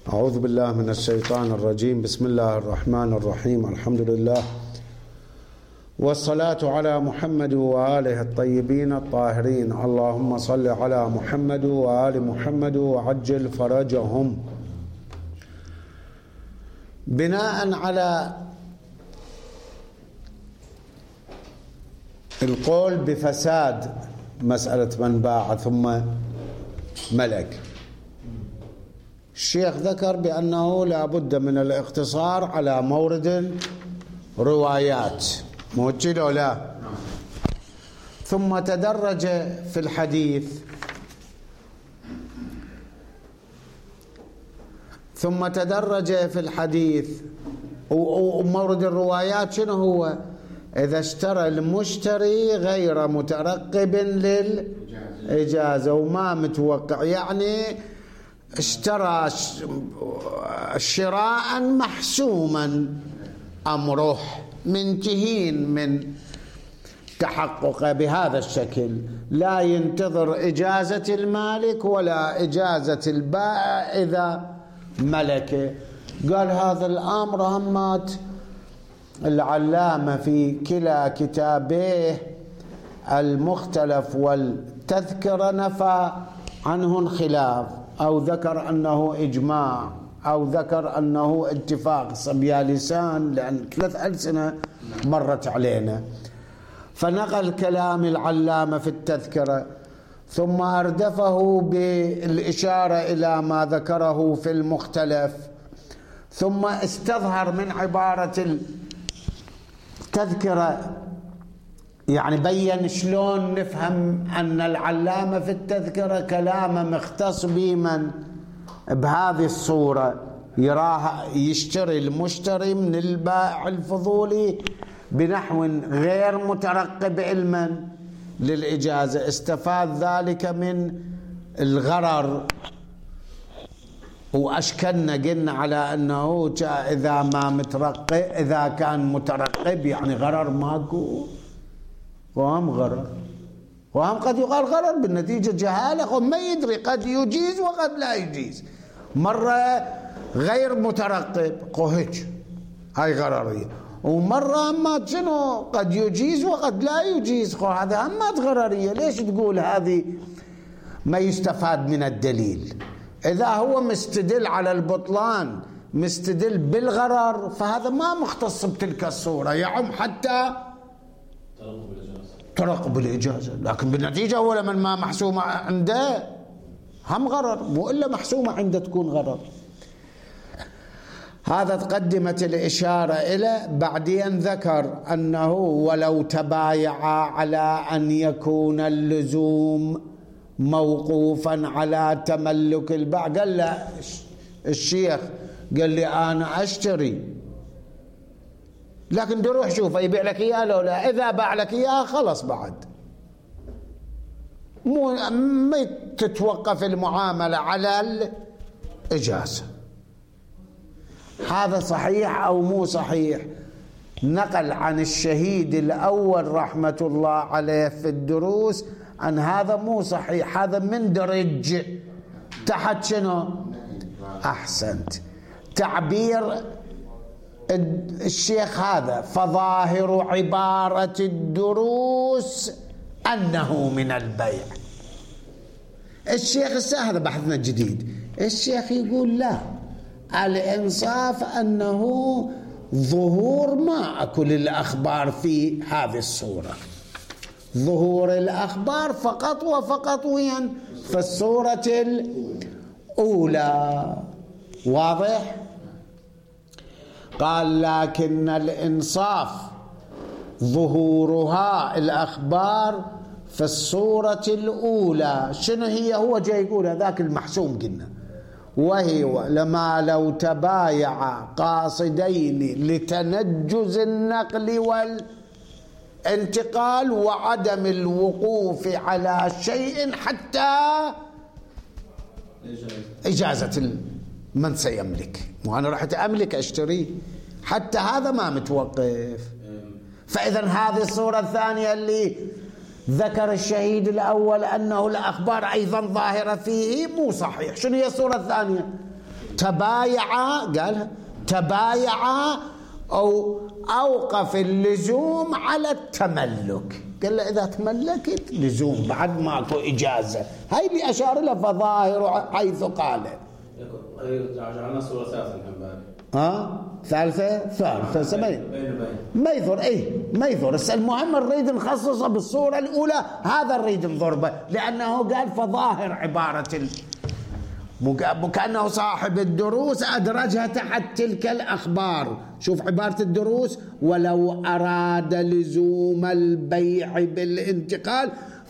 أعوذ بالله من الشيطان الرجيم. بسم الله الرحمن الرحيم. الحمد لله والصلاة على محمد وآله الطيبين الطاهرين. اللهم صل على محمد وآل محمد وعجل فرجهم. بناء على القول بفساد مسألة من باع ثم ملك، الشيخ ذكر بأنه لا بد من الاقتصار على مورد الروايات، موجد أو لا؟ ثم تدرج في الحديث ومورد الروايات شنو هو؟ إذا اشترى المشتري غير مترقب للإجازة وما متوقع، يعني اشترى شراء محسوما أمره منتهين من تحققه بهذا الشكل، لا ينتظر إجازة المالك ولا إجازة البائع إذا ملكه. قال هذا الأمر همات العلامة في كلا كتابيه المختلف والتذكرة نفى عنه الخلاف، أو ذكر أنه إجماع، أو ذكر أنه اتفاق صبيالسان، لأن 3 ألسنة مرت علينا. فنقل كلام العلامة في التذكرة ثم أردفه بالإشارة إلى ما ذكره في المختلف، ثم استظهر من عبارة التذكرة، يعني بين شلون نفهم أن العلامة في التذكرة كلامه مختص بمن بهذه الصورة، يراها يشتري المشتري من البائع الفضولي بنحو غير مترقب علما للإجازة، استفاد ذلك من الغرر. وأشكلنا قلنا على أنه إذا كان مترقب يعني غرر ماكو، وهم غرر، وهم قد يقال غرر بالنتيجة جهالة، وما يدري قد يجيز وقد لا يجيز، مرة غير مترقب قهج هاي غررية، ومرة أما شنو قد يجيز وقد لا يجيز، هذا أما غررية. ليش تقول هذه ما يستفاد من الدليل؟ إذا هو مستدل على البطلان مستدل بالغرر فهذا ما مختص بتلك الصورة، يعم حتى ترقب الإجازة، لكن بالنتيجة هو لمن ما محسومة عنده هم غرر، مو إلا محسومة عنده تكون غرر. هذا تقدمت الإشارة إلى. بعدين ذكر أنه ولو تبايعا على أن يكون اللزوم موقوفا على تملك الباع، قال له الشيخ قال لي أنا أشتري، لكن روح شوف يبيع لك إياه لو لا، إذا باع لك إياه خلص بعد ما تتوقف المعاملة على الإجازة. هذا صحيح أو مو صحيح؟ نقل عن الشهيد الأول رحمة الله عليه في الدروس أن هذا مو صحيح، هذا مندرج تحت شنو؟ أحسنت تعبير الشيخ هذا. فظاهر عبارة الدروس أنه من البيع. الشيخ هذا بحثنا الجديد، الشيخ يقول لا، الإنصاف أنه ظهور ما أكل الأخبار في هذه الصورة، ظهور الأخبار فقط وفقط وين؟ في الصورة الأولى. واضح؟ قال لكن الإنصاف ظهورها الأخبار في الصورة الأولى. شنو هي؟ هو جاي يقول هذاك المحسوم قلنا، وهي لما لو تبايع قاصدين لتنجز النقل والانتقال وعدم الوقوف على شيء حتى إجازة من سيملك، وأنا رحت أملك أشتري، حتى هذا ما متوقف. فإذا هذه الصورة الثانية اللي ذكر الشهيد الأول أنه الأخبار أيضا ظاهرة فيه مو صحيح. شنو هي الصورة الثانية؟ تبايع، قالها تبايع أو أوقف اللزوم على التملك. قال له إذا تملكت لزوم بعد ماكو إجازة. هاي اللي أشار له فظاهر حيث قال. جعلنا صورة ثالثة ثالثة سمين ميثر. ميثر. المهم نريد نخصصه بالصورة الأولى، هذا نريد نضربه، لأنه قال فظاهر عبارة كأنه صاحب الدروس أدرجها تحت تلك الأخبار. شوف عبارة الدروس: ولو أراد لزوم البيع بالانتقال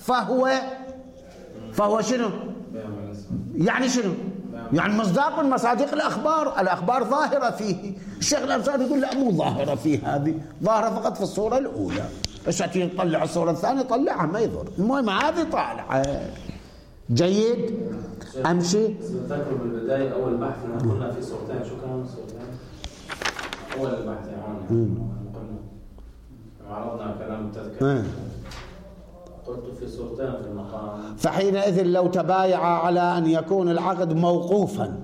فهو شنو؟ يعني شنو؟ يعني مصداق من مصادق الأخبار ظاهرة فيه. الشيخ الأنصاري يقول لا، مو ظاهرة فيه، هذه ظاهرة فقط في الصورة الأولى. بس تطلع الصورة الثانية طلعها ما يضر. المهم هذه طالعة. جيد. أمشي. تذكر بالبداية أول بحث قلنا في صورتين. شو كانوا الصورتين؟ أول البحث يعني قلنا عرضنا كلام التذكرة. قلت في صورتين في المقام. فحينئذ لو تبايع على أن يكون العقد موقوفا،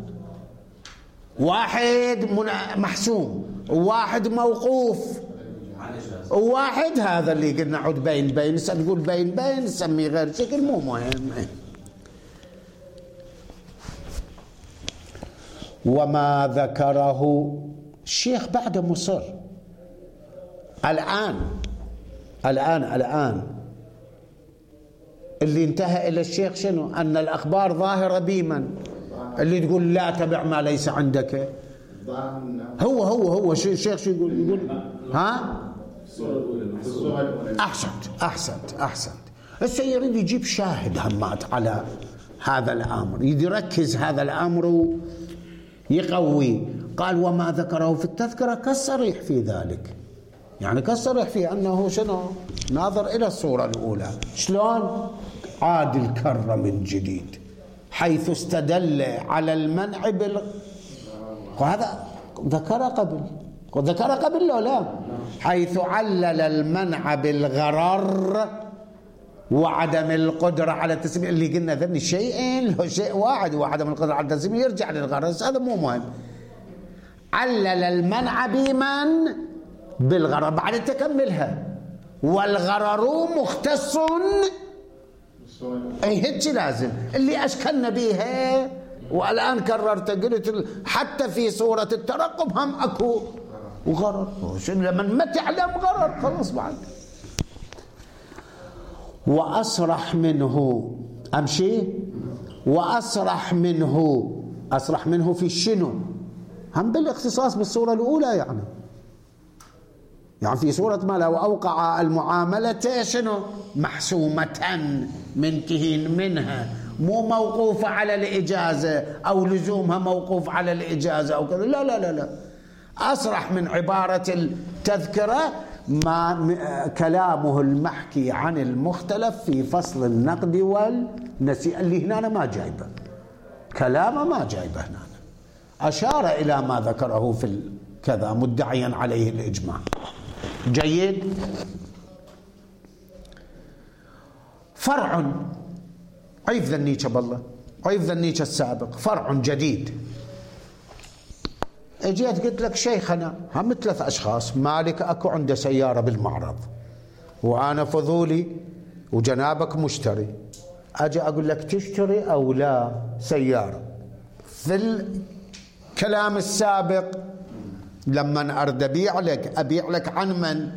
واحد محسوم وواحد موقوف وواحد، هذا اللي قلنا عد بين نقول بين نسميه غير شكل، مو مهم. وما ذكره الشيخ بعد مصر الآن اللي انتهى إلى الشيخ شنو؟ أن الأخبار ظاهرة بمن؟ اللي تقول لا تبع ما ليس عندك. هو الشيخ شو يقول ها؟ أحسنت. السيد يريد يجيب شاهد همات على هذا الأمر، يركز هذا الأمر يقوي. قال وما ذكره في التذكرة كالصريح في ذلك، يعني كالصريح في أنه شنو؟ ناظر إلى الصورة الأولى. شلون؟ عاد الكرة من جديد، حيث استدل على المنع وهذا ذكر قبل لو لا، حيث علل المنع بالغرر وعدم القدرة على التسمية. اللي قلنا ذني شيئين، له شيء واحد وعدم القدرة على التسمية، يرجع للغرر. هذا مو مهم. علل المنع بمن؟ بالغرر. بعد تكملها والغرر مختص. اي هيك لازم اللي اشكلنا بيها، والان كررت قلت حتى في صورة الترقب هم اكو وغرر. لما ما تعلم غرر خلاص بعد. وأصرح منه، أمشي. وأصرح منه في شنو؟ هم بالاختصاص بالصورة الأولى، يعني في صورة ما لو أوقع المعاملة شنو؟ محسومة منتهي منها، مو موقوفة على الإجازة أو لزومها موقوف على الإجازة أو كذا. لا. أصرح من عبارة التذكرة ما كلامه المحكي عن المختلف في فصل النقد والنسيئة، اللي هنا ما جايبه كلامه، ما جايبه هنا. أشار إلى ما ذكره في كذا مدعيا عليه الإجماع. جيد. فرع عيف ذنيك بالله، عيف ذنيك السابق، فرع جديد. اجيت قلت لك شيخنا هم 3 أشخاص، مالك اكو عنده سيارة بالمعرض وانا فضولي وجنابك مشتري، اجي اقول لك تشتري او لا سيارة. في الكلام السابق لما ارد ابيع لك عن من؟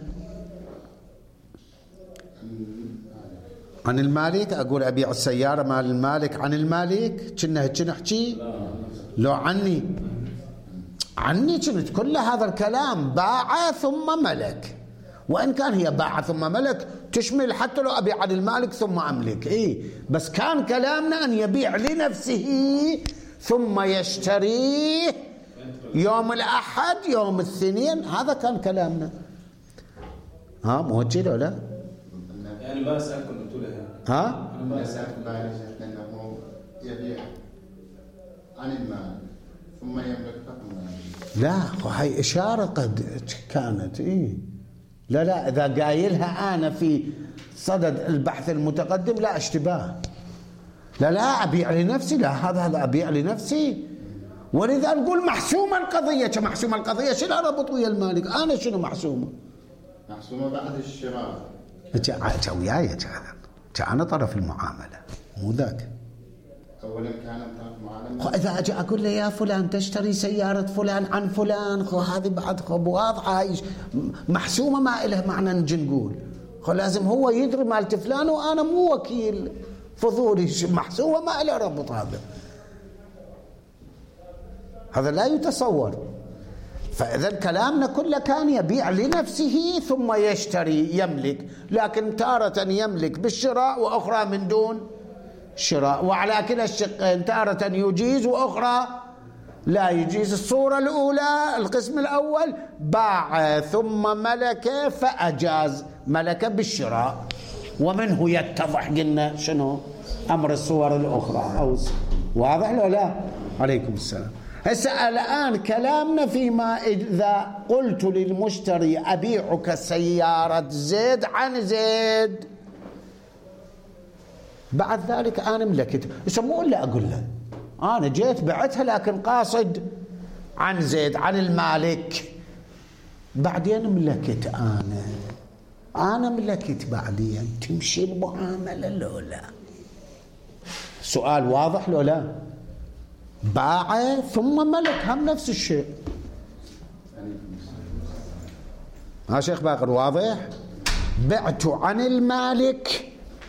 عن المالك. اقول ابيع السيارة مال المالك عن المالك، كنا نحكي لو عني كنت كل هذا الكلام باع ثم ملك، وإن كان هي باع ثم ملك تشمل حتى لو أبيع عن المالك ثم أملك. بس كان كلامنا أن يبيع لنفسه ثم يشتريه يوم الأحد يوم الاثنين، هذا كان كلامنا. مو هيك ولا؟ يعني ما سألكم قلت له ما سألكم أنه يبيع عن المال ثم يملك فقط. لا، وهي إشارة قد كانت. لا إذا قايلها أنا في صدد البحث المتقدم لا اشتباه. لا أبيع لنفسي، لا هذا أبيع لنفسي ولذا نقول محسومة القضية. محسومة القضية شنو ربط ويا المالك؟ أنا شنو محسومة؟ محسومة بعد الشراء. وياي أنا طرف المعاملة مو ذاك. أولا كان طرف المعاملة. إذا أجي أقول له يا فلان تشتري سيارة فلان عن فلان، هذه بعد واضحة محسومة، ما إلها معنى نجي نقول لازم هو يدري مالت فلان وأنا مو وكيل فضولي. محسومة ما إلها ربط. هذا لا يتصور. فإذا كلامنا كله كان يبيع لنفسه ثم يشتري يملك، لكن تارة يملك بالشراء وأخرى من دون شراء، وعلى كلا الشقين تارة يجيز وأخرى لا يجيز. الصورة الأولى القسم الأول باع ثم ملك فأجاز، ملك بالشراء، ومنه يتضح قلنا شنو أمر الصور الأخرى. أو واضح لو لا؟ عليكم السلام. هسه الآن كلامنا فيما إذا قلت للمشتري أبيعك سيارة زيد عن زيد، بعد ذلك أنا ملكت. مو إلا أقول له أنا جيت بعتها لكن قاصد عن زيد عن المالك، بعدين ملكت. أنا ملكت بعدين، تمشي المعاملة لو لا؟ سؤال واضح لو لا؟ باع ثم ملك هم نفس الشيء. ها شيخ باقر واضح؟ بعت عن المالك،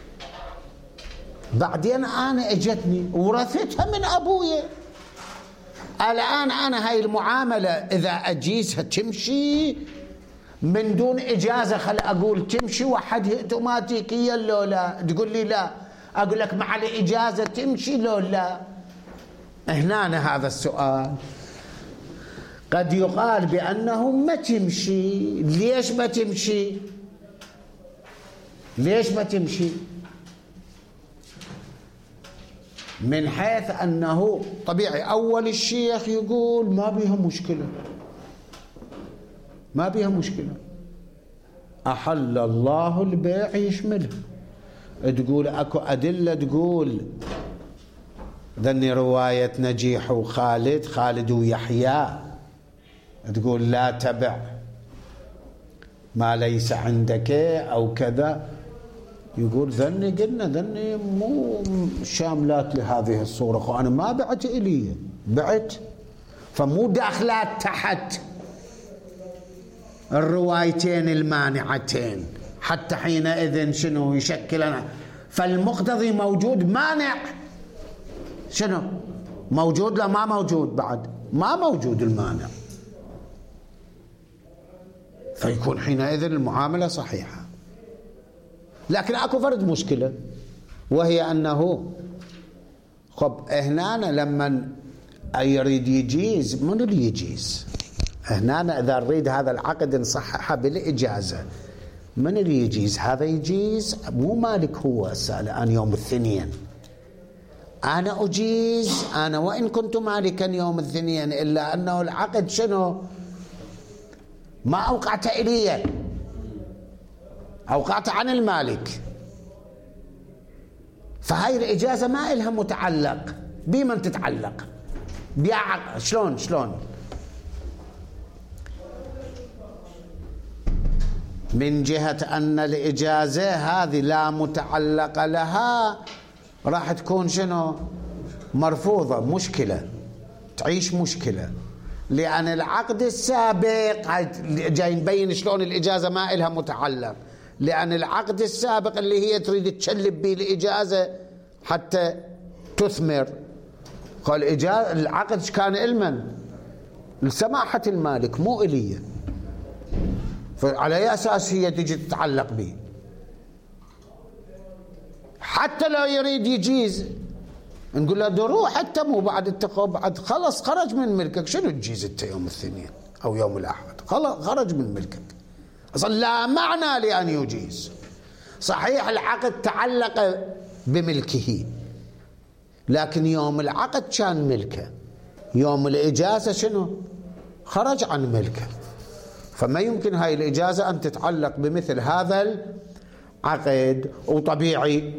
بعدين أنا اجتني ورثتها من أبوي. الآن أنا هاي المعاملة إذا أجيزها تمشي من دون إجازة، خل أقول تمشي وحدها اوتوماتيكيا لو لا؟ تقول لي لا، أقول لك مع الإجازة تمشي لو لا؟ هنا هذا السؤال قد يقال بأنه ما تمشي. ليش ما تمشي؟ ليش ما تمشي؟ من حيث أنه طبيعي أول الشيخ يقول ما بيها مشكلة، ما بيها مشكلة، أحل الله البيع يشملها. تقول أكو أدلة تقول ذني رواية نجيح وخالد، خالد ويحيى، تقول لا تبع ما ليس عندك أو كذا. يقول ذني قلنا ذني مو شاملات لهذه الصورة، وأنا ما بعت إلي، بعت فمو داخلات تحت الروايتين المانعتين، حتى حينئذ شنو يشكل. فالمقتضي موجود، مانع شنو موجود؟ لا ما موجود، بعد ما موجود المانع، فيكون حينئذ المعاملة صحيحة. لكن اكو فرد مشكلة، وهي انه خب هنا لما يريد يجيز، من اللي يجيز هنا؟ اذا نريد هذا العقد نصححه بالاجازة، من اللي يجيز؟ هذا يجيز مو مالك هو. الان يوم الاثنين أنا أجيز، أنا وإن كنت مالكا يوم الاثنين، إلا أنه العقد شنو؟ ما أوقعت إلي، أوقعت عن المالك. فهاي الإجازة ما إلها متعلق بمن تتعلق بيع. شلون من جهة أن الإجازة هذه لا متعلق لها، راح تكون شنو؟ مرفوضة، مشكلة، تعيش مشكلة. لأن العقد السابق جاي نبين شلون الإجازة ما إلها متعلق، لأن العقد السابق اللي هي تريد تشلب به الإجازة حتى تثمر، قال العقد كان إلمن لسماحة المالك مو إليه، فعلى أي أساس هي تجي تتعلق به؟ حتى لو يريد يجيز نقول له دروح حتى مو بعد التقوى، بعد خلص خرج من ملكك، شنو تجيز انت يوم الاثنين او يوم الاحد؟ خلص خرج من ملكك، اصلا لا معنى لان يجيز. صحيح العقد تعلق بملكه، لكن يوم العقد كان ملكه، يوم الاجازه شنو؟ خرج عن ملكه، فما يمكن هاي الاجازه ان تتعلق بمثل هذا العقد. وطبيعي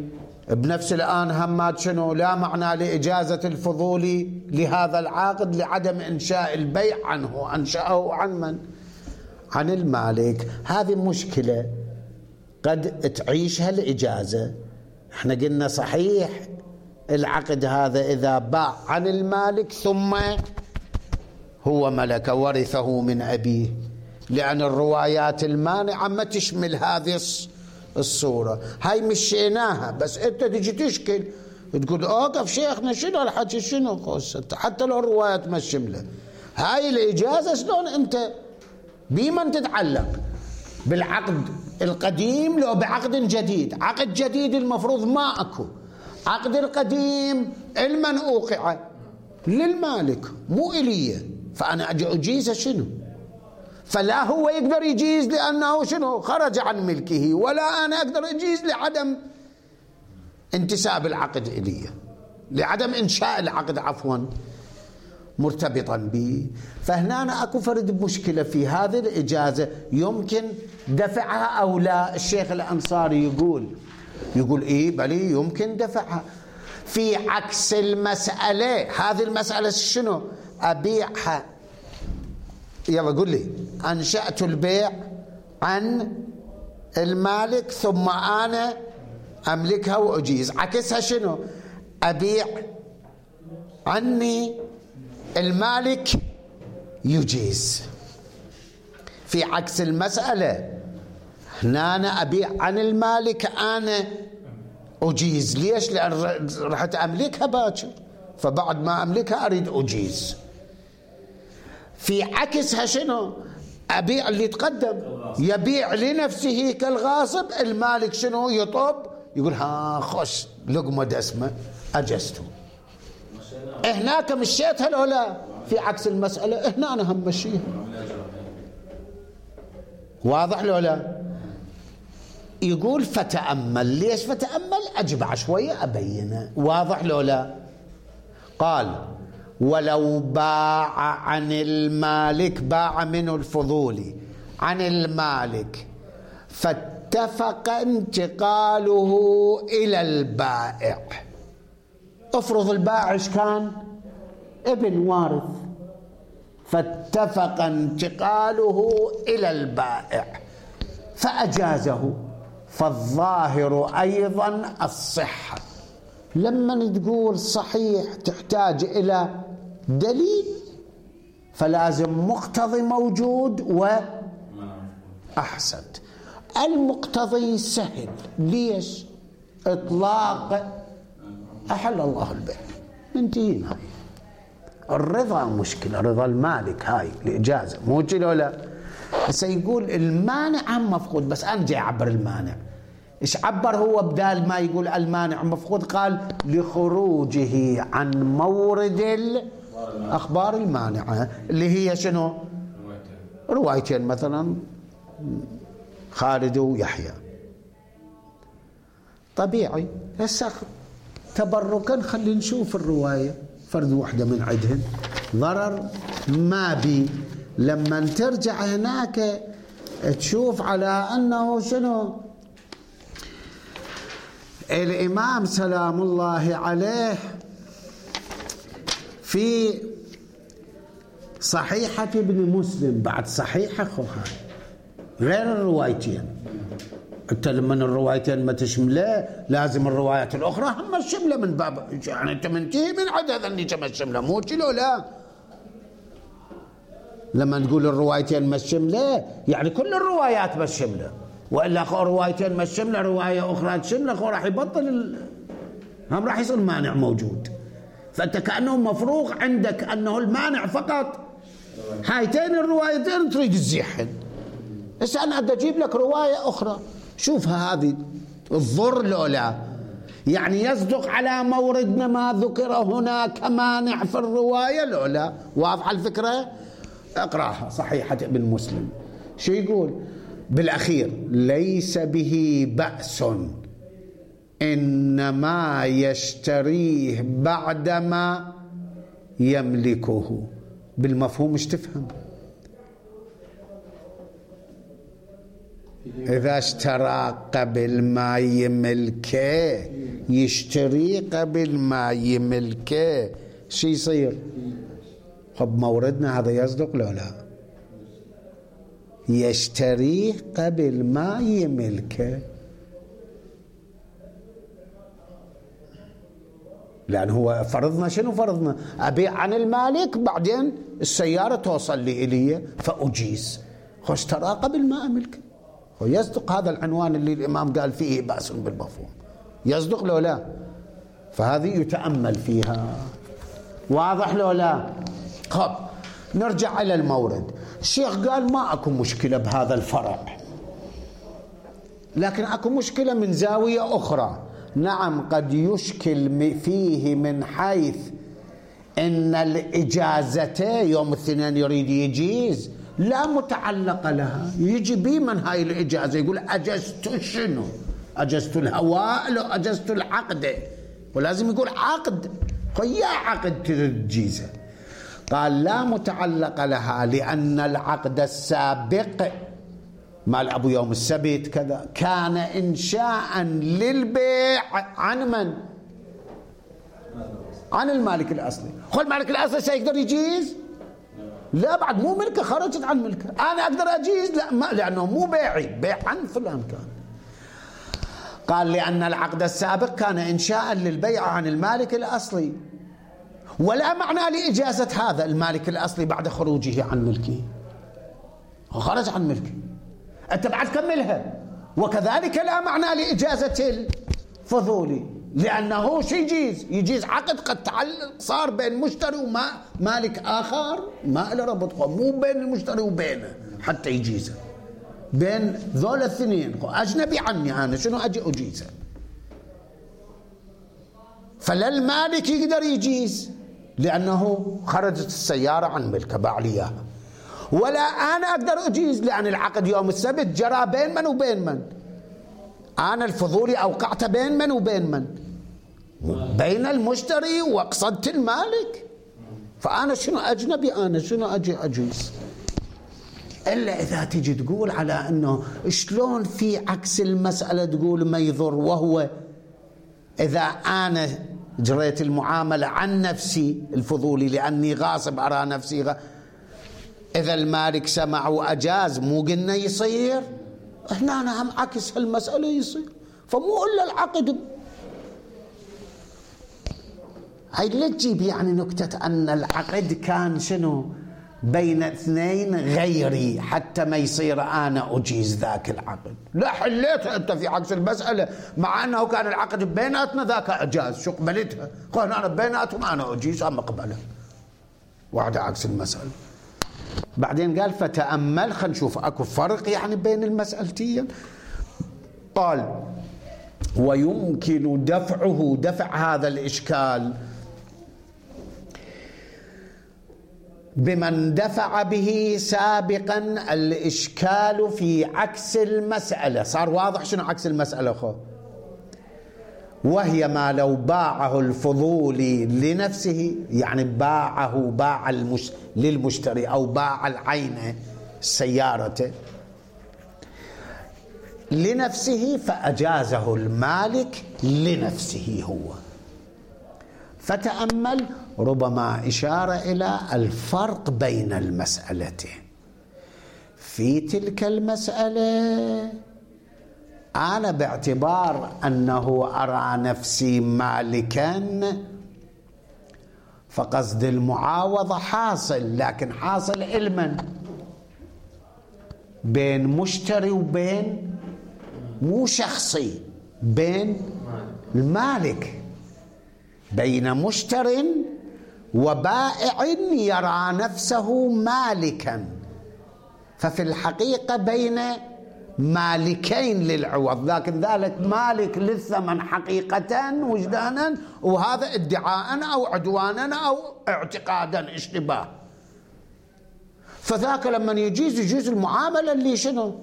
بنفس الآن همات شنو؟ لا معنى لإجازة الفضولي لهذا العقد لعدم إنشاء البيع عنه، أنشأه عن من؟ عن المالك. هذه مشكلة قد تعيشها الإجازة. احنا قلنا صحيح العقد هذا إذا باع عن المالك ثم هو ملك ورثه من أبيه، لأن الروايات المانعة ما تشمل هذه الصورة. هاي مشيناها، بس أنت تجي تشكل تقول أوقف شيخنا شنو الحكي شنو حتى لو الروايات ما شمله. هاي الإجازة شلون أنت بمن تتعلق؟ بالعقد القديم لو بعقد جديد؟ عقد جديد المفروض ما أكو. عقد القديم المن أوقع للمالك مو إلي، فأنا أجي أجيزه شنو؟ فلا هو يقدر يجيز لأنه شنو خرج عن ملكه، ولا أنا أقدر أجيز لعدم انتساب العقد إلي، لعدم إنشاء العقد عفوا مرتبطا به. فهنا أنا أكو فرد مشكلة في هذه الإجازة، يمكن دفعها أو لا. الشيخ الأنصاري يقول إيه بلي يمكن دفعها، في عكس المسألة. هذه المسألة شنو؟ أبيعها، يلا قل لي أنشأت البيع عن المالك ثم أنا أملكها وأجيز. عكسها شنو؟ أبيع عني المالك يجيز. في عكس المسألة هنا أنا أبيع عن المالك أنا أجيز. ليش؟ لأن رحت أملكها باكر، فبعد ما أملكها أريد أجيز. في عكسها شنو؟ أبيع اللي تقدم، يبيع لنفسه كالغاصب، المالك شنو يطب يقول ها خوش لقمة دسمة أجزته. هناك مشيتها لو لا؟ في عكس المسألة هنا أنا هم مشيها. واضح لو لا؟ يقول فتأمل. ليش فتأمل؟ أجبع شوية أبينه. واضح لو لا؟ قال ولو باع عن المالك، باع منه الفضولي عن المالك، فاتفق انتقاله إلى البائع. افرض البائع ايش كان؟ ابن وارث، فاتفق انتقاله إلى البائع فأجازه، فالظاهر أيضا الصحة. لما تقول صحيح تحتاج إلى دليل، فلازم مقتضي موجود وأحسنت. المقتضي سهل. ليش؟ إطلاق أحل الله البيع، انتهينا. الرضا مشكلة، رضا المالك هاي الإجازة مو كذا ولا؟ هسه يقول المانع مفقود، بس أنا جاي أعبر المانع. إيش عبر هو بدال ما يقول المانع مفقود؟ قال لخروجه عن مورد الأخبار المانعة، اللي هي شنو؟ روايتين مثلا خالد ويحيى. طبيعي. هسه تبركا خلينا نشوف الرواية فرد واحدة من عدهن، ضرر ما بي. لما ترجع هناك تشوف على أنه شنو؟ الإمام سلام الله عليه في صحيحة ابن مسلم، بعد صحيحة خوها غير الروايتين. انت لما الروايتين ما تشمله لازم الروايات الأخرى هم الشملة من باب، يعني انت منتهي من عدد اللي كما الشملة مو كيلو لا. لما نقول الروايتين ما الشملة يعني كل الروايات ما الشملة، وإلا روايتين ما الشملة رواية أخرى تشملة راح يبطل هم راح يصير مانع موجود. فأنت كأنه مفروغ عندك أنه المانع فقط هايتين الروايتين تريد تزيحن. بس أنا أدى أجيب لك رواية أخرى شوفها هذه الضر لولا، يعني يصدق على موردنا ما ذكر هنا كمانع في الرواية لولا. واضحة الفكرة؟ اقرأها صحيحة ابن مسلم. شو يقول بالأخير؟ ليس به بأس إنما يشتريه بعدما يملكه. بالمفهوم ايش تفهم؟ إذا اشترى قبل ما يملكه، يشتري قبل ما يملكه، شو يصير؟ خب موردنا هذا يصدق لو لا؟ يشتريه قبل ما يملكه، لأن هو فرضنا شنو؟ فرضنا أبيع عن المالك، بعدين السيارة توصل لي إلي فأجيز، اشترى قبل ما أملكه. ويصدق هذا العنوان اللي الإمام قال فيه بأس بالمفهوم، يصدق لو لا؟ فهذه يتأمل فيها. واضح لو لا؟ خب نرجع إلى المورد. الشيخ قال ما أكو مشكلة بهذا الفرع، لكن أكو مشكلة من زاوية أخرى. نعم قد يشكل فيه من حيث إن الإجازة يوم الاثنين يريد يجيز لا متعلق لها، يجي بي من هاي الإجازة يقول أجزت شنو؟ أجزت الهواء لو أجزت العقد، ولازم يقول عقد، يا عقد تجيزه. قال لا متعلق لها، لأن العقد السابق مال أبو يوم السبت كذا كان إنشاء للبيع عن من؟ عن المالك الأصلي. هو المالك الأصلي سيقدر يجيز؟ لا، بعد مو ملكه، خرجت عن ملكه. أنا أقدر أجيز؟ لا، ما، لأنه مو بيعي، بيع عن فلان كان. قال لأن العقد السابق كان إنشاء للبيع عن المالك الأصلي، ولا معنى لإجازة هذا المالك الأصلي بعد خروجه عن ملكه. خرج عن ملكه، أنت بعد كملها. وكذلك لا معنى لإجازة الفضولي، لأنه شو يجيز عقد قد تعلق صار بين مشتري ومالك آخر، ما له ربط، مو بين المشتري وبينه حتى يجيزه، بين ذول الاثنين، أجنبي عني أنا شنو أجي أجيزه. فلا المالك يقدر يجيز لأنه خرجت السيارة عن ملكه، باع لي إياها، ولا أنا أقدر أجيز لأن العقد يوم السبت جرى بين من وبين من؟ أنا الفضولي أوقعت بين من وبين من؟ بين المشتري وقصدت المالك. فأنا شنو أجنبي، أنا شنو أجي أجيز؟ إلا إذا تجي تقول على أنه شلون في عكس المسألة تقول ما يضر، وهو إذا أنا جريت المعاملة عن نفسي الفضولي لأني غاصب أرى نفسي إذا المالك سمع وأجاز، مو قلنا يصير؟ هنا أنا هم عكس هالمسألة يصير، فمو إلا العقد. هاي اللي تجيب يعني نكتة أن العقد كان شنو؟ بين اثنين غيري حتى ما يصير أنا أجيز ذاك العقد. لا، حليتها أنت في عكس المسألة، مع أنه كان العقد بيناتنا ذاك إجاز، شو قبلتها؟ قال أنا بيناتهم أنا أجيز أما قبلها، وعد عكس المسألة. بعدين قال فتأمل، خلينا نشوف أكو فرق يعني بين المسألتين. قال ويمكن دفع هذا الإشكال بمن دفع به سابقا الإشكال في عكس المسألة. صار واضح شنو عكس المسألة خو؟ وهي ما لو باعه الفضولي لنفسه، يعني باع للمشتري أو باع العين السيارة لنفسه فأجازه المالك لنفسه هو. فتأمل، ربما إشارة إلى الفرق بين المسألتين. في تلك المسألة أنا باعتبار أنه أرى نفسي مالكا فقصد المعاوضة حاصل، لكن حاصل علما بين مشتري وبين مو شخصي، بين المالك، بين مشتر وبائع يرى نفسه مالكا. ففي الحقيقة بين مالكين للعوض، لكن ذلك مالك للثمن حقيقة وجدانا، وهذا ادعاء أو عدوانا أو اعتقادا اشتباه. فذاك لما يجيز المعاملة اللي شنو؟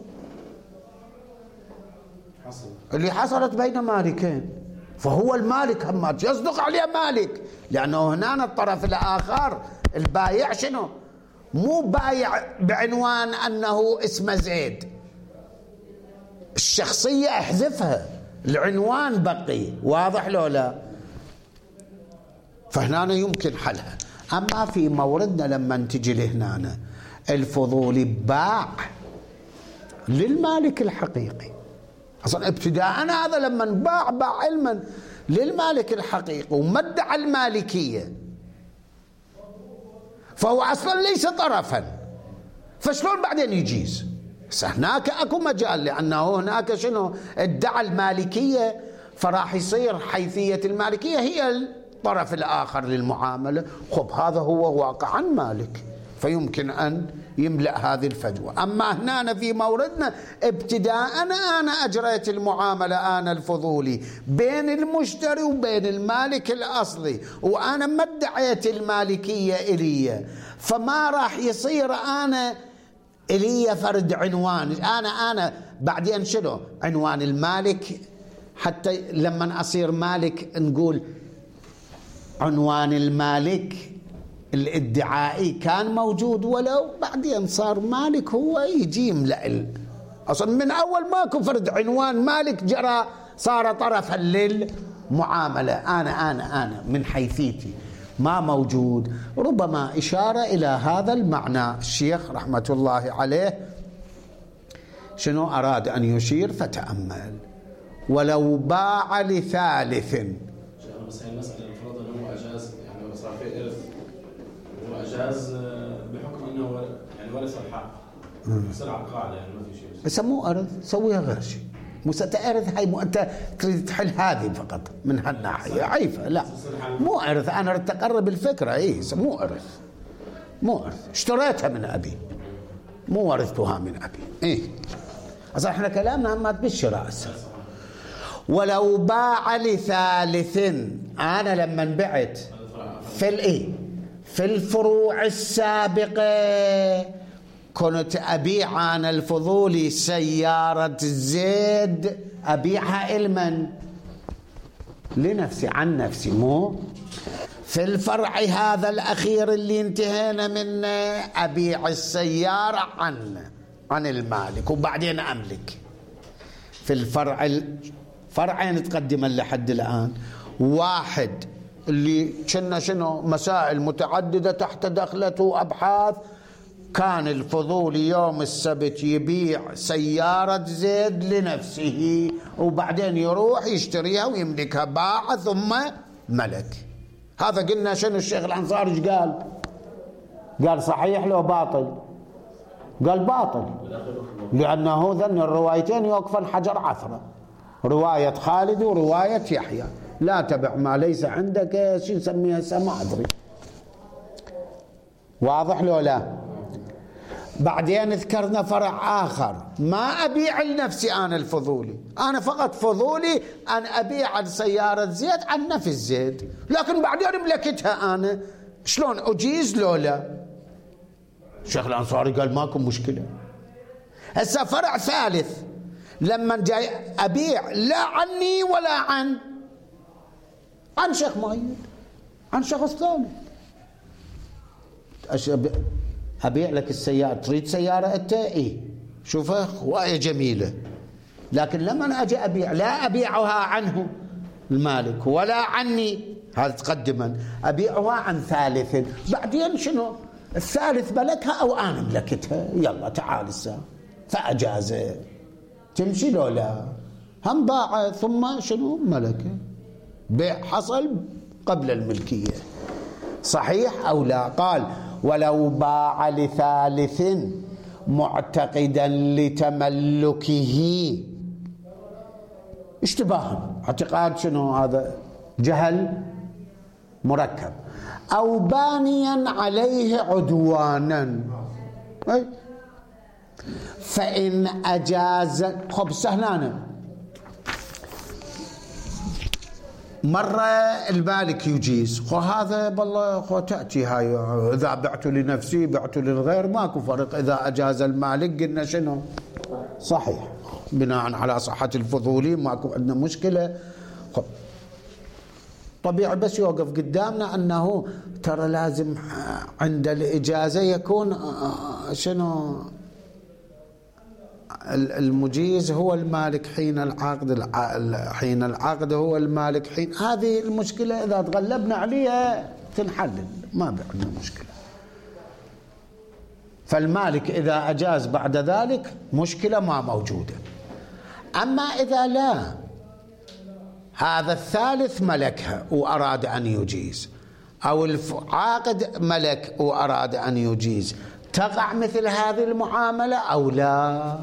اللي حصلت بين مالكين، فهو المالك هم يصدق عليه مالك، لأنه هنا الطرف الآخر البايع شنو؟ مو بايع بعنوان أنه اسمه زيد، الشخصية احذفها، العنوان بقي، واضح لو لا؟ فهنا يمكن حلها. أما في موردنا لما تجي لهنا الفضولي باع للمالك الحقيقي، أصلا ابتداء هذا لما باع علما للمالك الحقيقي وما ادعى المالكية، فهو أصلا ليس طرفا، فشلون بعدين يجيز؟ هناك أكو مجال، لأنه هناك شنو ادعى المالكية، فراح يصير حيثية المالكية هي الطرف الآخر للمعاملة. خب هذا هو واقعا مالك، فيمكن أن يملأ هذه الفجوة. أما هنا في موردنا ابتداء أنا أجريت المعاملة أنا الفضولي بين المشتري وبين المالك الأصلي، وأنا ما ادعيت المالكية إلي، فما راح يصير أنا إلي فرد عنوان. أنا بعدين شنو عنوان المالك، حتى لما أصير مالك نقول عنوان المالك الادعائي كان موجود، ولو بعدين صار مالك هو يجي يملأ. أصلا من أول ماكو فرد عنوان مالك جرى صار طرفا للمعاملة، أنا من حيثيتي ما موجود. ربما إشارة إلى هذا المعنى الشيخ رحمة الله عليه شنو أراد أن يشير، فتأمل. ولو باع لثالث، بس هي المسألة المفروض أنه هو أجاز، يعني صار في إرث، هو أجاز بحكم أنه يعني ورث الحق، يصير على القاعدة، يعني ما في شيء. بس مو أرث، سويها غير شيء. مو ستأرث هاي، مو أنت تريد تحل هذه فقط من هالناحية عيفة، لا مو أرث. أنا أريد تقرب الفكرة، مو أرث، مو أرث، اشتريتها من أبي، مو ورثتها من أبي. أصلا احنا كلامنا ما بالشراء. ولو باع لثالث، أنا لما بعت في الفروع السابقة كنت أبيع أنا الفضولي سيارة زيد، أبيعها إلمن لنفسي، عن نفسي، مو في الفرع هذا الأخير اللي انتهينا منه أبيع السيارة عن المالك وبعدين أملك. في فرعين تقدما لحد الآن، واحد اللي كنا شنو مسائل متعددة تحت دخلته أبحاث، كان الفضولي يوم السبت يبيع سيارة زيد لنفسه وبعدين يروح يشتريها ويملكها، باع ثم ملك. هذا قلنا شنو الشيخ الأنصاري قال صحيح لو باطل؟ قال باطل، لأنه ذن الروايتين يوقفن حجر عثرة، رواية خالد ورواية يحيى. لا تبع ما ليس عندك، شو نسميها ما أدري، واضح لو لا؟ بعدين ذكرنا فرع آخر، ما أبيع لنفسي أنا الفضولي، أنا فقط فضولي أن أبيع السيارة زيد عن نفس زيد، لكن بعدين ملكتها أنا، شلون أجيز لو لا؟ الشيخ الأنصاري قال ماكو مشكلة. هسه فرع ثالث، لما جاي أبيع لا عني ولا عن شيخ مؤيد، عن شخص ثاني. أبيع لك السيارة، تريد سيارة أنت؟ شوفها هواية جميلة، لكن لما أجي أبيع لا أبيعها عنه المالك ولا عني، هذا تقدما، أبيعها عن ثالث. بعدين شنو الثالث ملكها أو أنا ملكتها، يلا تعال الساعة، فأجاز تمشي لو لا؟ هم باع ثم شنو ملكه، بيع حصل قبل الملكية، صحيح أو لا؟ قال ولو باع لثالث معتقدا لتملكه، اشتباها، اعتقاد شنو هذا؟ جهل مركب، أو بانيا عليه عدوانا، فإن أجاز. خب سهلانة، مرة المالك يجيز، هذا بالله تأتي هاي، إذا بعت لنفسي بعت للغير ماكو فرق. إذا أجاز المالك قلنا شنو صحيح، بناء على صحة الفضولي ماكو عندنا مشكلة. طبيعي بس يوقف قدامنا أنه ترى لازم عند الإجازة يكون شنو المجيز هو المالك حين العقد هو المالك حين. هذه المشكلة إذا تغلبنا عليها تنحل، ما عندنا مشكلة. فالمالك إذا أجاز بعد ذلك مشكلة ما موجودة. أما إذا لا، هذا الثالث ملكها وأراد أن يجيز، أو العاقد ملك وأراد أن يجيز، تقع مثل هذه المعاملة أو لا؟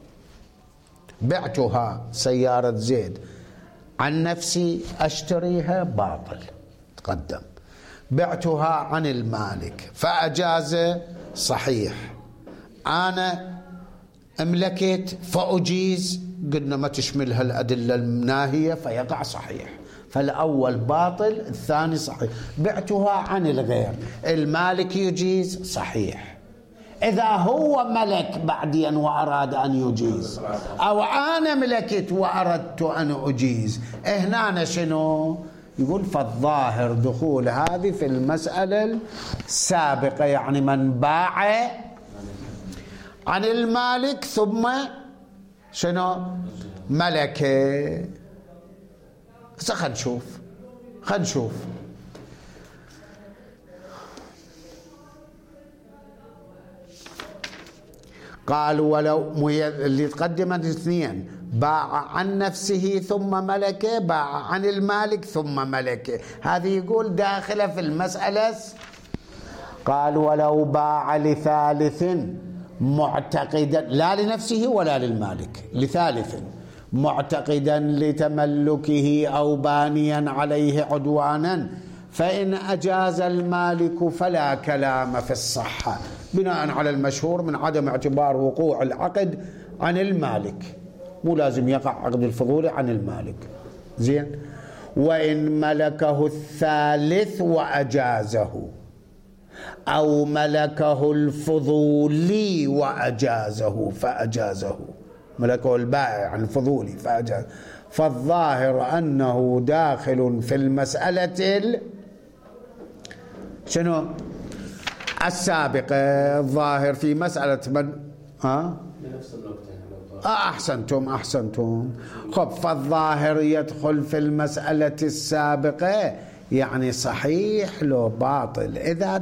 بعتها سيارة زيد عن نفسي أشتريها باطل، تقدم. بعتها عن المالك فأجاز، صحيح. أنا املكت فأجيز، قلنا ما تشملها الأدلة الناهية فيقع صحيح. فالأول باطل، الثاني صحيح. بعتها عن الغير، المالك يجيز، صحيح. إذا هو ملك بعدين وأراد أن يجيز، أو أنا ملكت وأردت أن أجيز، هنا شنو؟ يقول فالظاهر دخول هذه في المسألة السابقة، يعني من باع عن المالك ثم شنو؟ ملكه. خلينا نشوف قال ولو اللي تقدمت اثنين، باع عن نفسه ثم ملكه، باع عن المالك ثم ملكه، هذه يقول داخله في المسألة. قال ولو باع لثالث معتقدا، لا لنفسه ولا للمالك، لثالث معتقدا لتملكه أو بانيا عليه عدوانا، فإن أجاز المالك فلا كلام في الصحة، بناء على المشهور من عدم اعتبار وقوع العقد عن المالك، مو لازم يقع عقد الفضول عن المالك. زين. وإن ملكه الثالث وأجازه، أو ملكه الفضولي وأجازه فأجازه، ملكه البائع عن الفضولي فأجاز، فالظاهر أنه داخل في المسألة شنو؟ السابقة. الظاهر في مسألة من نفس النقطة. أحسنتم. خب، فالظاهر يدخل في المسألة السابقة، يعني صحيح لو باطل. إذا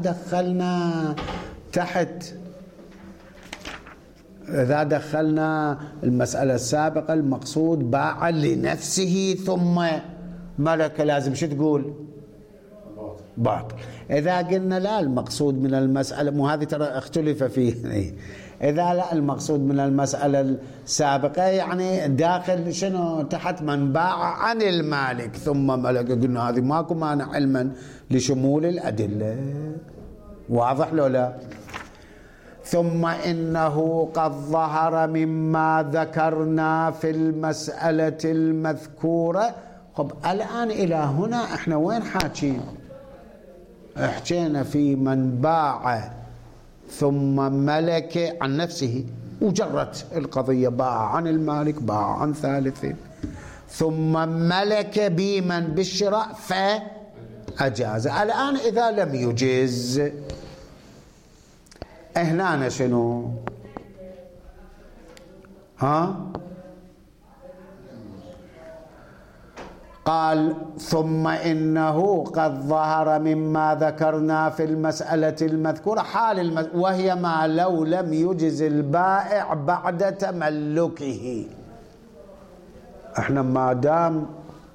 دخلنا المسألة السابقة، المقصود باع لنفسه ثم ملك، لازم شو تقول؟ باطل. إذا قلنا لا، المقصود من المسألة، مو هذه ترى اختلف فيه، إذا لا المقصود من المسألة السابقة يعني داخل شنو؟ تحت من باع عن المالك ثم ملك، قلنا هذه ماكو مانع علما لشمول الأدلة. واضح لو لا؟ ثم إنه قد ظهر مما ذكرنا في المسألة المذكورة. خب، الآن إلى هنا احنا وين حاكين؟ حكينا في من باع ثم ملك عن نفسه، وجرت القضية، باع عن المالك، باع عن ثالث، ثم ملك بمن بالشراء فأجاز. الآن إذا لم يجز، هنا شنو؟ قال ثم إنه قد ظهر مما ذكرنا في المسألة المذكورة حال وهي ما لو لم يجز البائع بعد تملكه. احنا ما دام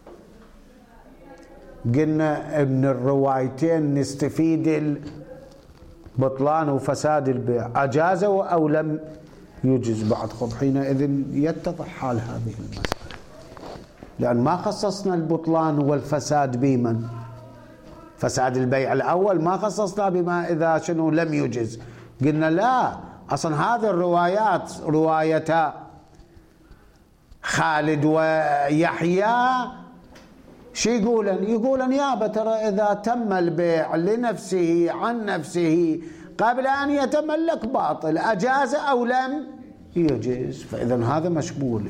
قلنا ابن الروايتين نستفيد بطلان وفساد البيع، أجازه أو لم يجز بعد. خب، حينئذ يتضح حال هذه المسألة، لأن ما خصصنا البطلان والفساد بمن؟ فساد البيع الأول ما خصصنا بما إذا شنو لم يجز. قلنا لا، أصلا هذه الروايات روايتا خالد ويحيى شو يقولن يابا ترى إذا تم البيع لنفسه عن نفسه قبل أن يتملك باطل، أجاز أو لم يجز. فإذا هذا مشمول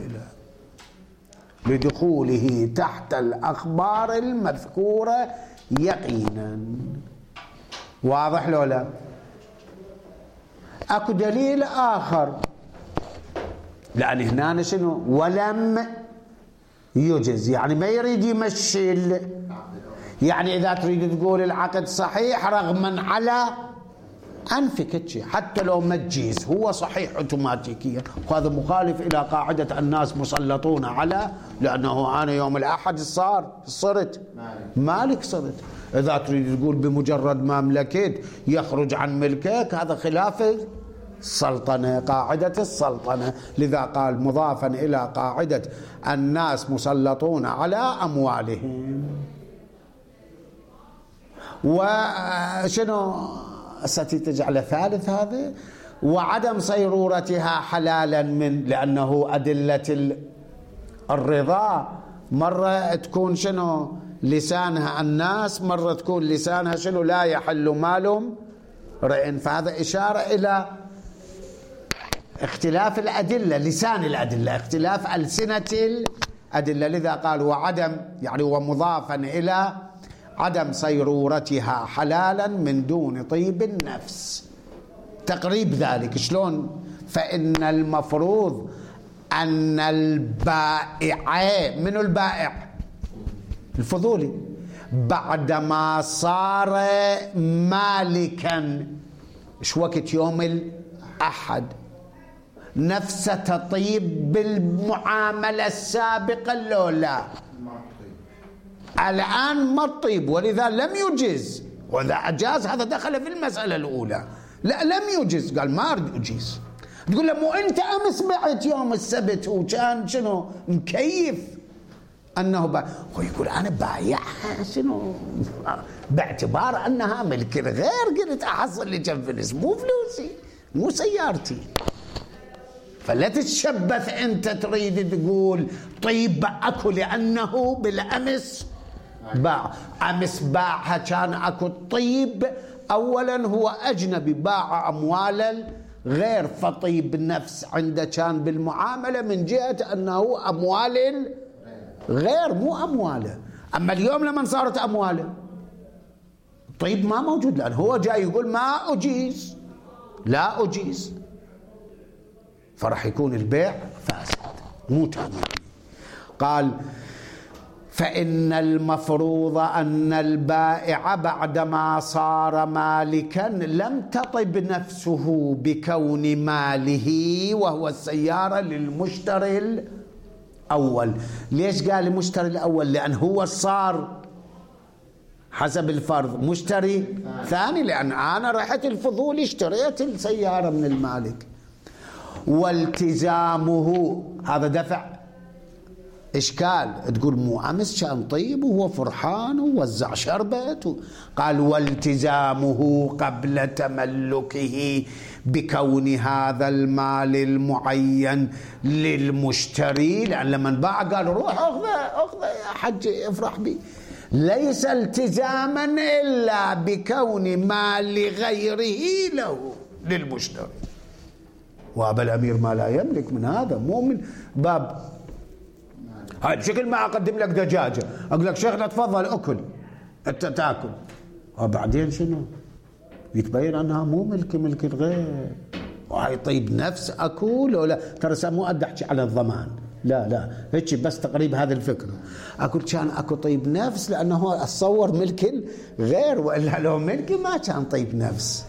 لدخوله تحت الأخبار المذكورة يقينا. واضح لو لا؟ أكو دليل آخر لأن هنا شنو ولم يجز، يعني ما يريد يمشي يعني إذا تريد تقول العقد صحيح رغما على أنفك، حتى لو ما تجيز هو صحيح اوتوماتيكيا. وهذا مخالف إلى قاعدة الناس مسلطون على، لأنه أنا يوم الأحد صرت مالك صرت. إذا تريد تقول بمجرد ما ملكت يخرج عن ملكك، هذا خلاف السلطنة، قاعدة السلطنة. لذا قال مضافا إلى قاعدة الناس مسلطون على أموالهم. وشنو ستجعل ثالث هذا؟ وعدم صيرورتها حلالا من، لأنه أدلة الرضا مرة تكون شنو لسانها الناس، مرة تكون لسانها شنو لا يحل مال امرئ. فهذا إشارة إلى اختلاف الأدلة، لسان الأدلة، اختلاف ألسنة الأدلة. لذا قال وعدم يعني ومضافا إلى عدم صيرورتها حلالا من دون طيب النفس. تقريب ذلك شلون؟ فإن المفروض أن البائع، من البائع الفضولي، بعدما صار مالكا ايش وقت يوم الأحد نفس تطيب بالمعاملة السابقة لو لا؟ الآن ما تطيب، ولذا لم يجز. وإذا أجاز هذا دخل في المسألة الأولى. لا لم يجز، قال ما أريد أجيز. تقول له مو أنت أمس بعت يوم السبت وكان شنو مكيف أنه هو يقول أنا بايعها شنو باعتبار أنها ملك الغير، قلت أحصل لي كم فلوس، مو فلوسي مو سيارتي. فلا تتشبث أنت تريد تقول طيب أكو لأنه بالأمس باع، أمس باعها كان أكو طيب. أولا هو أجنبي باع أموال غير، فطيب النفس عنده كان بالمعاملة من جهة أنه أموال غير مو أمواله. أما اليوم لما صارت أمواله طيب ما موجود، لأن هو جاي يقول ما أجيز، لا أجيز، فرح يكون البيع فاسد مو تام. قال فإن المفروض أن البائع بعدما صار مالكا لم تطب نفسه بكون ماله وهو السيارة للمشتري الأول. ليش قال المشتري الأول؟ لأن هو صار حسب الفرض مشتري ثاني، لأن أنا رحت الفضول اشتريت السيارة من المالك. والتزامه هذا دفع إشكال، تقول مو أمس كان طيب وهو فرحان ووزع شربت قال والتزامه قبل تملكه بكون هذا المال المعين للمشتري، لأن لما باع قال روح أخذه يا حج افرح بي، ليس التزاما إلا بكون مال غيره له للمشتري. وأبا الأمير ما لا يملك من هذا، مو من باب هاي بشكل ما أقدم لك دجاجة أقول لك شيخنا تفضل أكل أنت تأكل، وبعدين شنو يتبين أنها مو ملك الغير، وهاي طيب نفس أكل ولا ترى مو أدى أحكي على الضمان، لا هيك بس تقريب هذه الفكرة. أقول كان أكو طيب نفس لأنه أتصور ملك الغير، وإلا لو ملكي ما كان طيب نفس.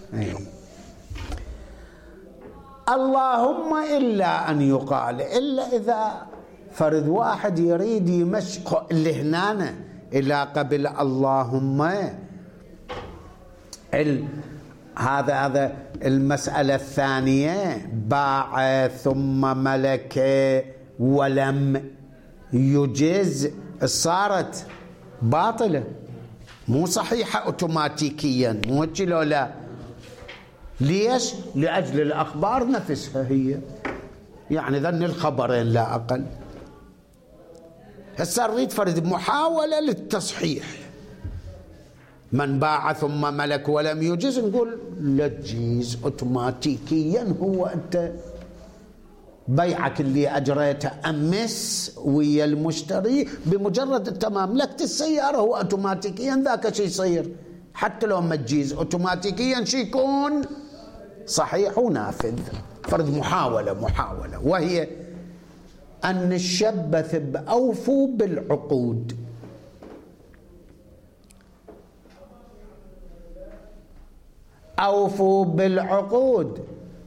اللهم إلا أن يقال، إلا إذا فرد واحد يريد يمشي اللي هنا إلى قبل اللهم هذا المسألة الثانية باع ثم ملك ولم يجز، صارت باطلة مو صحيحة أوتوماتيكيا، مو لو لا. ليش؟ لأجل الأخبار نفسها هي، يعني ذن الخبرين لا أقل. هسه نريد فرد محاولة للتصحيح، من باع ثم ملك ولم يجز نقول لا تجيز أوتوماتيكيا. هو أنت بيعك اللي أجريته أمس ويا المشتري بمجرد أنت ما ملكت السيارة هو أوتوماتيكيا ذاك شيء يصير، حتى لو ما تجيز أوتوماتيكيا شيء يكون صحيح ونافذ، فرض محاولة وهي أن نشبث بأوفوا بالعقود. أوفوا بالعقود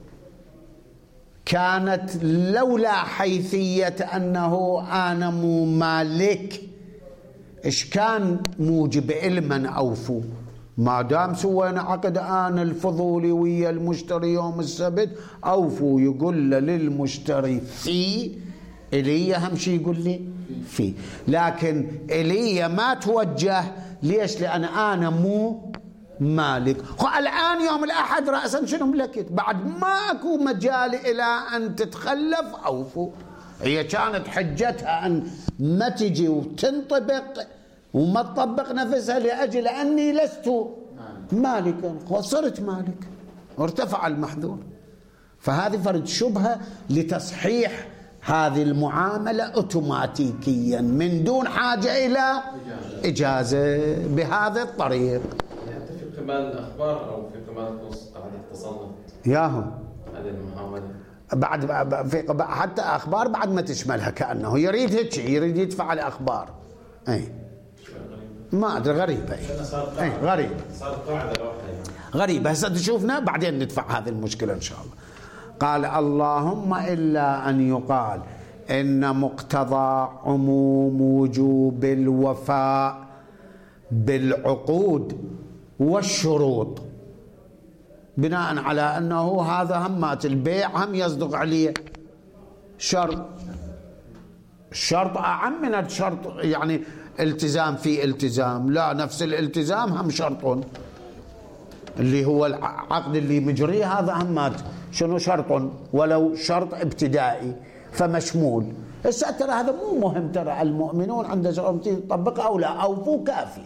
كانت لولا حيثية أنه أنا مو مالك، إيش كان موجب علما أوفوا؟ ما دام سوينا عقد أنا الفضولي ويا المشتري يوم السبت، أوفوا يقول للمشتري في إلي، أهم شيء يقول لي في، لكن إلي ما توجه. ليش؟ لأن أنا مو مالك. الآن يوم الأحد رأسا شنو ملكت؟ بعد ما أكو مجال إلى أن تتخلف أوفوا. هي كانت حجتها أن ما تجي وتنطبق وما تطبق نفسها لأجل أني لست مالكا، وصرت مالك وارتفع المحذور. فهذه فرد شبهة لتصحيح هذه المعاملة أوتوماتيكيا من دون حاجة إلى إجازة بهذا الطريق. حتى في كمال الأخبار أو في كمال النص قاعدة تصنف ياهم هذه المحاولة بعد في حتى أخبار بعد ما تشملها، كأنه يريد هيك، يريد يدفع الأخبار. أي ما أدري، غريبة. أي غريبة، صارت قاعدة لوحدها يعني. غريبة. هسه تشوفنا بعدين ندفع هذه المشكلة إن شاء الله. قال اللهم إلا أن يقال إن مقتضى عموم وجوب الوفاء بالعقود والشروط بناء على أنه هذا همات البيع هم يصدق عليه شرط. الشرط أعم من الشرط، يعني التزام في التزام، لا نفس الالتزام هم شرط، اللي هو العقد اللي مجريه هذا همات شنو شرط، ولو شرط ابتدائي فمشمول. هسه ترى هذا مو مهم، ترى المؤمنون عند شرط يطبق أو لا، أوفوا كافي.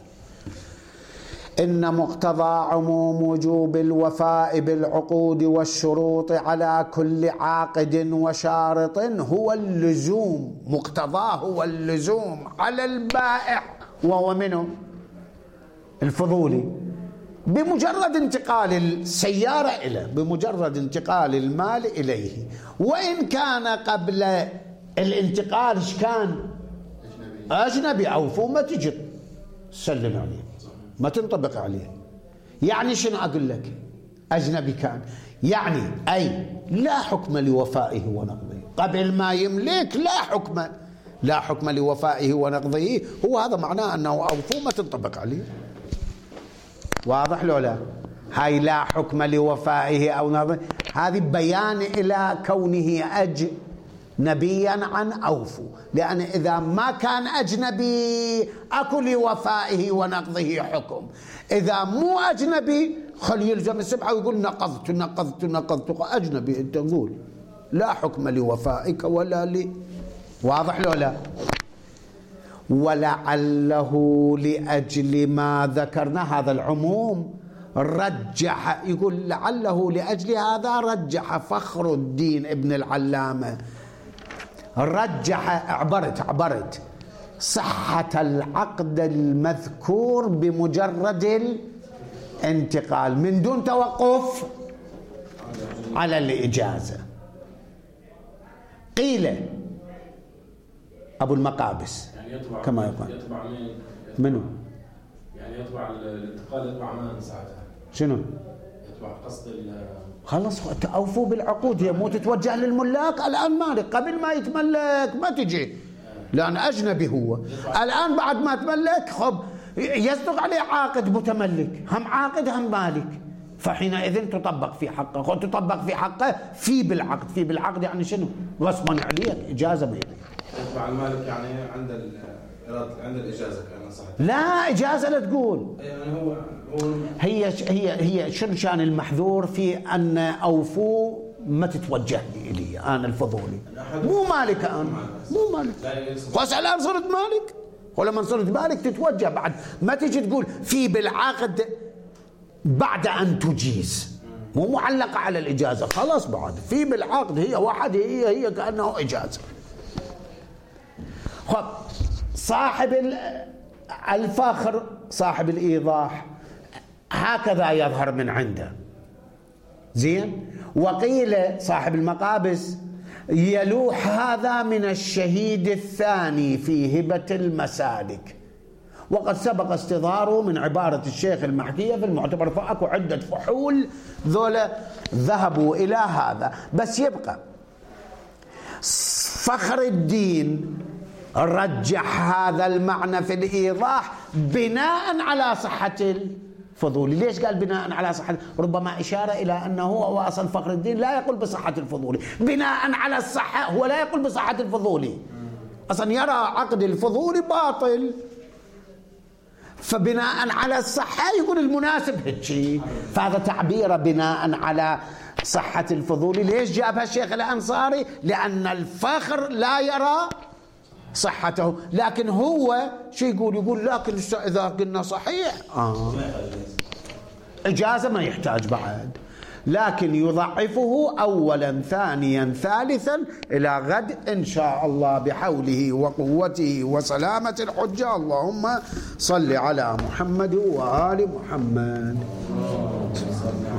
إن مقتضى عموم وجوب الوفاء بالعقود والشروط على كل عاقد وشارط هو اللزوم، مقتضاه هو اللزوم على البائع وهو منه الفضولي، بمجرد انتقال السيارة إليه، بمجرد انتقال المال إليه، وإن كان قبل الانتقال إيش كان أجنبي، أوفوا ما تجي تسلم عليه، ما تنطبق عليه. يعني شنو أقول لك؟ أجنبي كان، يعني أي لا حكم لوفائه ونقضه، قبل ما يملك لا حكم لوفائه ونقضه، هو هذا معناه أنه أوفوا ما تنطبق عليه. واضح لو لا؟ هاي لا حكم لوفائه أو نقضه، هذه بيان إلى كونه أجنبيا عن أوفوا، لأن إذا ما كان أجنبي أكو لوفائه ونقضه حكم، إذا مو أجنبي خل يلزم السبعة ويقول نقضت أجنبي، أنت نقول لا حكم لوفائك ولا لي. واضح لو لا؟ ولعله لأجل ما ذكرنا هذا العموم رجح، يقول لعله لأجل هذا رجح فخر الدين ابن العلامة، رجح عبرت صحة العقد المذكور بمجرد الانتقال من دون توقف على الإجازة. قيل أبو المقابس يعني يطبع كما يقال، يطبع منو؟ يعني يطبع الانتقال، يطبع من ساعتها شنو؟ يطبع قصد خلص أوفوا بالعقود، هي مو تتوجه للملاك. الآن مالك، قبل ما يتملك ما تجي، لأن أجنبي هو. الآن بعد ما تملك خب يصدق عليه عاقد متملك، هم عاقد هم مالك، فحينئذ تطبق في حقه، تطبق في حقه في بالعقد يعني شنو؟ غصبا عليك، إجازة ما يبي. يطبع المالك يعني عند الإجازة كأنها صح؟ لا إجازة لا تقول، يعني هو هي شنو شان المحذور في أن أوفوا ما تتوجه لي إلي أنا الفضولي، مو مالك أنا، مو مالك، بس الآن صرت مالك، ولما صرت مالك تتوجه بعد، ما تيجي تقول في بالعقد بعد أن تجيز، مو معلقة على الإجازة، خلاص بعد في بالعقد هي واحد، هي كأنه إجازة. خب صاحب الفخر صاحب الإيضاح هكذا يظهر من عنده، زين. وقيل صاحب المقابس يلوح هذا من الشهيد الثاني في هبة المسالك، وقد سبق استظهاره من عبارة الشيخ المحكية في المعتبر، فأكو عدة فحول ذولا ذهبوا إلى هذا. بس يبقى فخر الدين رجح هذا المعنى في الإيضاح بناء على صحة الفضولي. ليش قال بناء على صحة؟ ربما إشارة إلى أنه هو أصلا فخر الدين لا يقول بصحة الفضولي، بناء على الصحة هو لا يقول بصحة الفضولي، أصلا يرى عقد الفضولي باطل، فبناء على الصحة يقول المناسب هيك. فهذا تعبير بناء على صحة الفضولي. ليش جابها الشيخ الأنصاري؟ لأن الفخر لا يرى صحته، لكن هو شو يقول لكن إذا قلنا صحيح إجازة ما يحتاج بعد، لكن يضعفه أولا ثانيا ثالثا إلى غد إن شاء الله بحوله وقوته وسلامة الحجة. اللهم صل على محمد وآل محمد.